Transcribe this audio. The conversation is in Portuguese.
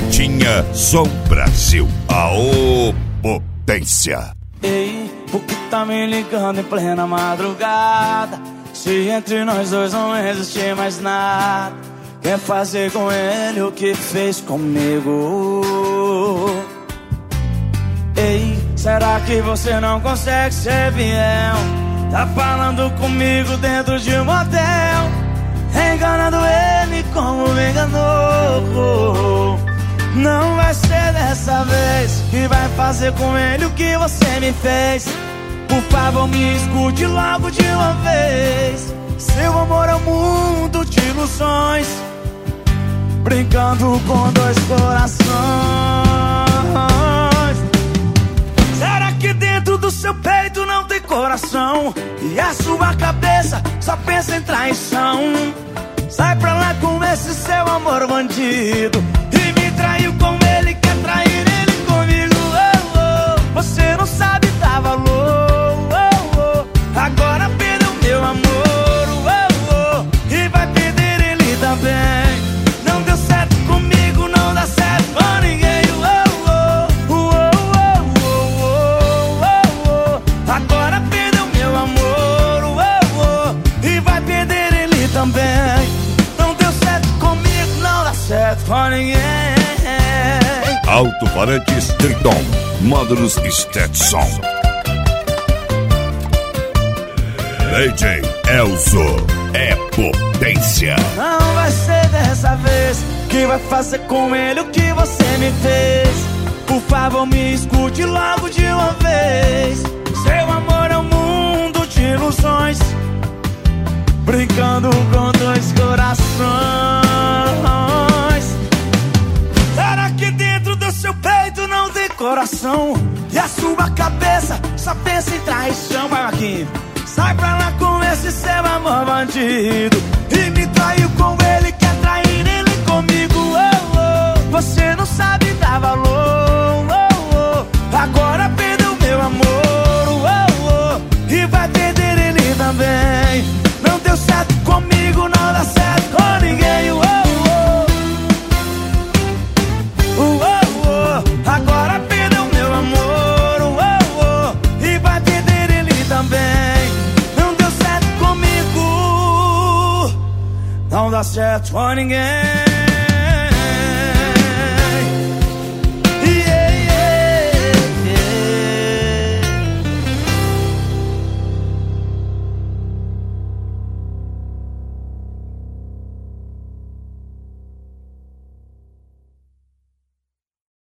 Pretinha Som Brasil, a potência. Ei, por que tá me ligando em plena madrugada? Se entre nós dois não existe mais nada, quer fazer com ele o que fez comigo? Ei, será que você não consegue ser fiel? Tá falando comigo dentro de um motel, enganando ele como me enganou. Não vai ser dessa vez que vai fazer com ele o que você me fez. Por favor, me escute logo de uma vez. Seu amor é um mundo de ilusões, brincando com dois corações. Será que dentro do seu peito não tem coração? E a sua cabeça só pensa em traição? Sai pra lá com esse seu amor bandido, e me traiu com ele, quer trair ele comigo. Oh, oh. Você não sabe dar valor, oh, oh. Agora perdeu meu amor, oh, oh. E vai perder ele também. Não deu certo comigo, não dá certo com ninguém. Oh, oh, oh, oh, oh, oh, oh. Agora perdeu meu amor, oh, oh. E vai perder ele também. Não deu certo comigo, não dá certo com ninguém. Alto-falantes Triton, módulos Stetson. DJ Elzo é potência. Não vai ser dessa vez que vai fazer com ele o que você me fez. Por favor, me escute logo de uma vez. Seu amor é um mundo de ilusões, brincando com dois corações. Será que dentro do seu peito não tem coração? E a sua cabeça só pensa em traição? Vai, Marquinhos. Sai pra lá com esse seu amor bandido, e me traiu com ele, quer trair ele comigo. Oh, oh. Você não sabe dar valor, oh, oh. Agora perdeu meu amor, oh, oh. E vai perder ele também. Não deu certo comigo, não dá certo com ninguém. Oh, oh. Oh, oh. Agora perdeu meu amor, oh, oh. E vai perder ele também. Não dá certo com ninguém.